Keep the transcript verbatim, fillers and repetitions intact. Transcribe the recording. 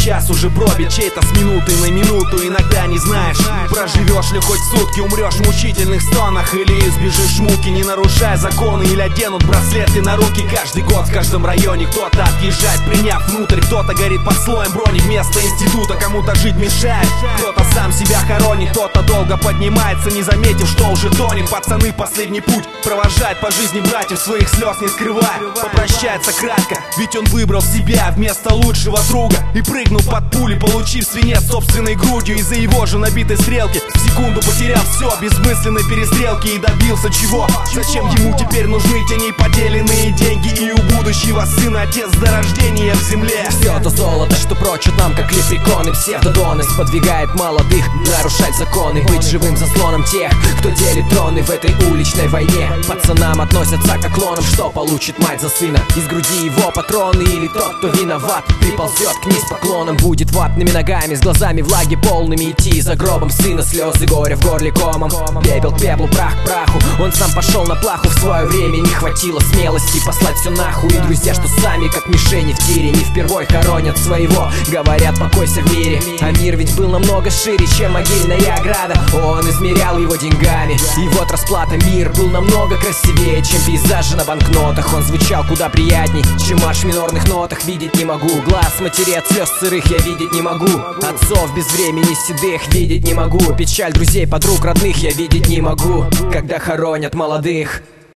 час уже пробит чей-то с минуты на минуту. Иногда не знаешь, проживешь ли хоть сутки, умрешь в мучительных стонах или избежишь муки, не нарушая законы, или оденут браслеты на руки. Каждый год в каждом районе кто-то отъезжает, приняв внутрь, кто-то горит под слоем брони вместо института, кому-то жить мешает, кто-то сам себя хоронит, кто-то долго поднимается, не заметив, что уже тонет. Пацаны, последний путь провожает по жизни братьев, своих слез не скрывая, попрощается кратко, ведь он выбрал себя вместо лучшего друга и прыгнул под пули, получив свинец собственной грудью. Из-за его же набитой стрелки в секунду потерял все, бессмысленной перестрелки, и добился чего? Зачем ему теперь нужны те неподеленные деньги и у будущего сына отец до рождения в земле? Все то золото, что прочат нам, как лепреконы, псевдодоны, сподвигает молодых нарушать законы, быть живым заслоном тех, кто делит троны в этой уличной войне. Пацанам относятся к клонам, что получит мать за сына, из груди его патроны, или тот, кто виноват, приползет к низ поклоном, будет ватными ногами, с глазами влаги полными идти за гробом сына, слезы горя в горле комом, пепел к пеплу, прах к праху. Он сам пошел на плаху, в свое время не хватило смелости послать все нахуй, и друзья, что сами как мишени в тире, не впервой хоронят своего, говорят покойся в мире. А мир ведь был намного шире, чем могильная ограда, он измерял его деньгами, и вот расплата. Мир был намного красивее, чем пейзажи на банкнотах, он звучал куда приятней, чем марш в минорных нотах. Видеть не могу, глаз матери от слез сырых я видеть не могу, отцов без времени седых видеть не могу, печаль друзей, подруг, родных я видеть не могу, когда хоронят молодых.